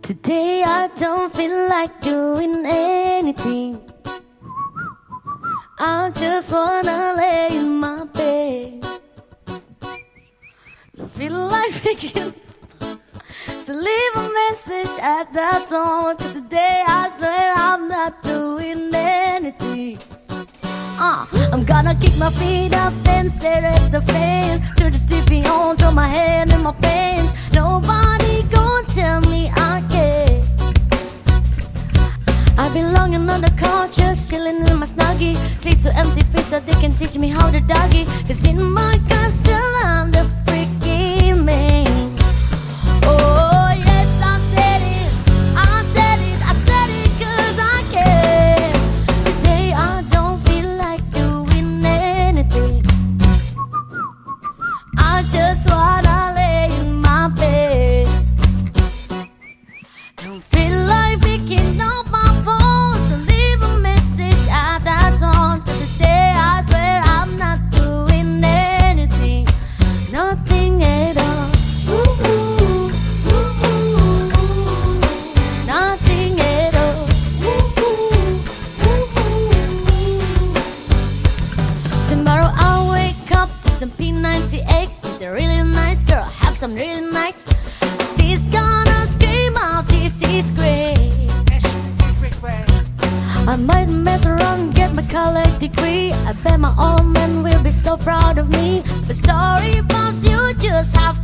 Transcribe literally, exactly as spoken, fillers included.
Today I don't feel like doing anything. I just wanna lay in my bed. Don't feel like picking. So leave a message at that tone. Cause today I swear I'm not doing anything. uh, I'm gonna kick my feet up and stare at the fan. Turn the T V on, throw my hand in my pants. Nobody gon' tell me I can't. I've been longing on the couch, just chilling in my snuggie. Click to empty face so they can teach me how to doggy. Cause in my castle I'm the freaky man. Oh yes, I said it, I said it, I said it cause I can. Today I don't feel like doing anything. I just wanna lay in my bed. Don't feel like picking up my phone, so leave a message at that tone. Today I swear I'm not doing anything, nothing at all. Ooh, ooh, ooh, ooh, nothing at all. Ooh, ooh, ooh, ooh. Tomorrow I'll wake up to some P ninety-eights with a really nice girl, have some really nice. She's gonna scream out, this is great. I might mess around, get my college degree. I bet my old man will be so proud of me. But sorry, pops, you just have